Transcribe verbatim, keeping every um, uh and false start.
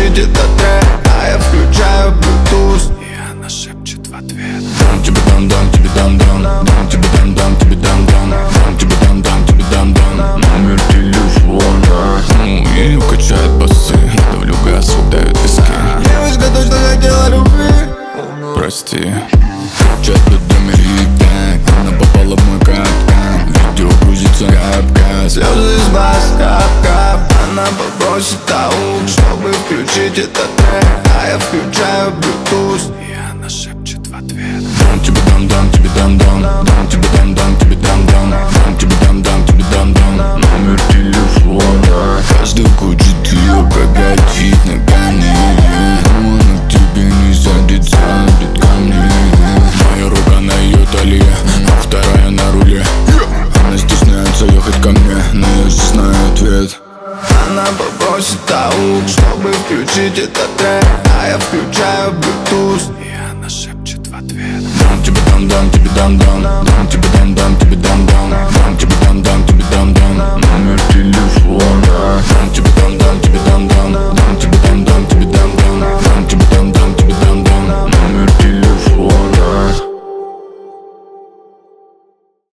включить этот трек, а я включаю Bluetooth, и она шепчет в ответ: дам тебе дам, дам тебе дам, дам, дам тебе дам, дам тебе дам, дам, дам тебе дам, дам тебе дам, дам, номер телефона. Ну и качает басы, давлю газ, удавит виски. Девочка точно хотела любви, прости. Чат Америка, она попала в мой капкан. Видео грузится капка, слезы из глаз, кап-кап. Она попросит аук, чтобы включить этот трек, а я включаю Bluetooth, и она шепчет в ответ: дам тебе дам, дам тебе дам, дам, дам тебе дам, дам тебе дам, дам, дам тебе дам, дам тебе дам, дам, номер телефона. Каждый хочет ее прокатить ногами, но она к тебе не садится, бит ко мне. Моя рука на ее талии, а вторая на руле. Она стесняется ехать ко мне, но я же знаю ответ. Она попросит аук, чтобы включить этот трек, а я включаю Bluetooth, и она шепчет в ответ: дам тебе дам, дам тебе дам, дам,